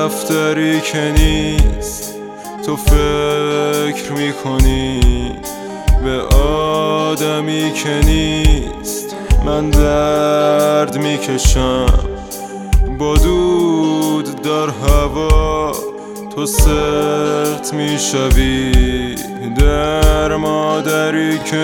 دفتری که نیست تو فکر میکنی به آدمی که نیست. من درد میکشم با دود در هوا، تو سخت میشوی در مادری که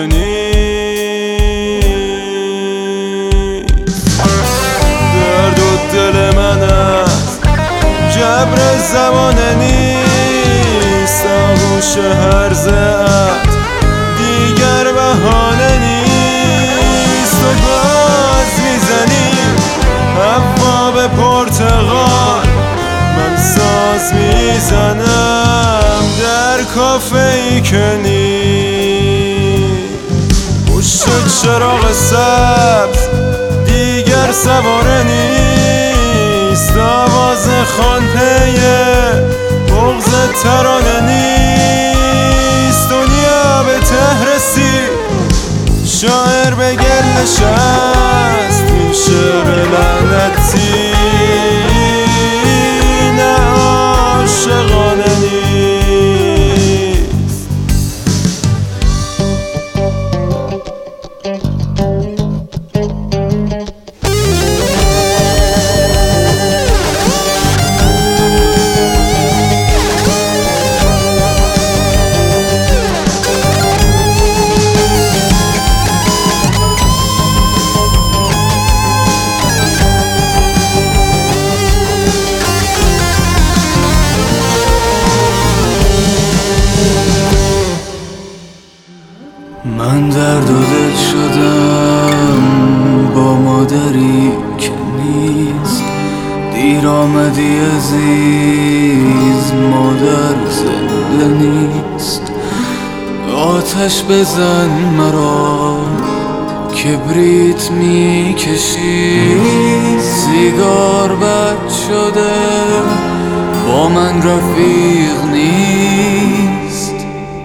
نیست. درد و دل من از جبر زمانه نیست، آغوش هرزه‌ات دیگر بهانه نیست. تو باز میزنی هوا به پرتقال، من ساز میزنم در کافه ای که نیست. پشت چراغ سبز دیگر سواره نیست، آواز خانپی بغض ترانه نیست. دنیا به ته رسید، شاعر به گل نشست، این شعر لعنتی نه عاشقانه نیست. من درد و دل شدم با مادری که نیست. دیر آمدی عزیز، مادر زنده نیست. آتش بزن مرا کبریت میکشی، سیگار بد شده با من رفیق نیست.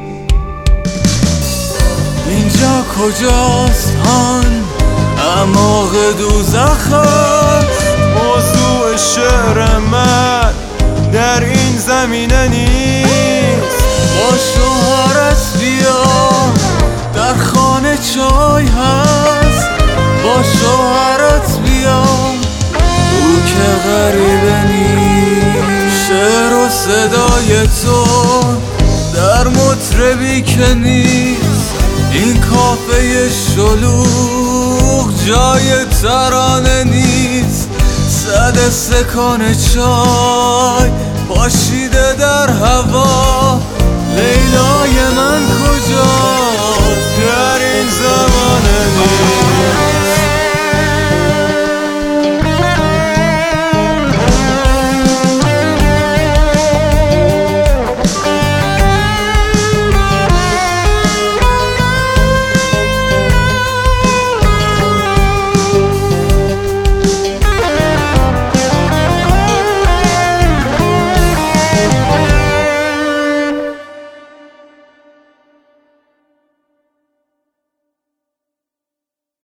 اینجا کجاست آن اعماق دوزخ است؟ موضوع شعر من در این زمینه نیست. با شوهرت بیا در خانه چای هست، با شوهرت بیا او که غریبه نیست. شعر و صدای تو در مطربی که نیست، این کافه شلوغ جای ترانه نیست. صد استکان چای پاشیده در هوا، لیلای من کجا؟